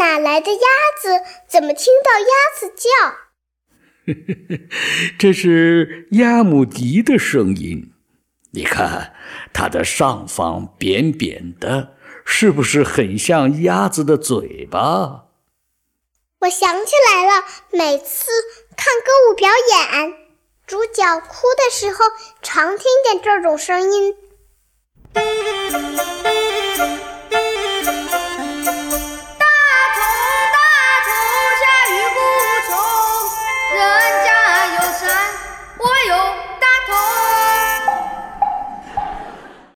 哪来的鸭子？怎么听到鸭子叫？ 这是鸭母迪的声音。你看，它的上方扁扁的，是不是很像鸭子的嘴巴？ 我想起来了，每次看歌舞表演，主角哭的时候，常听见这种声音。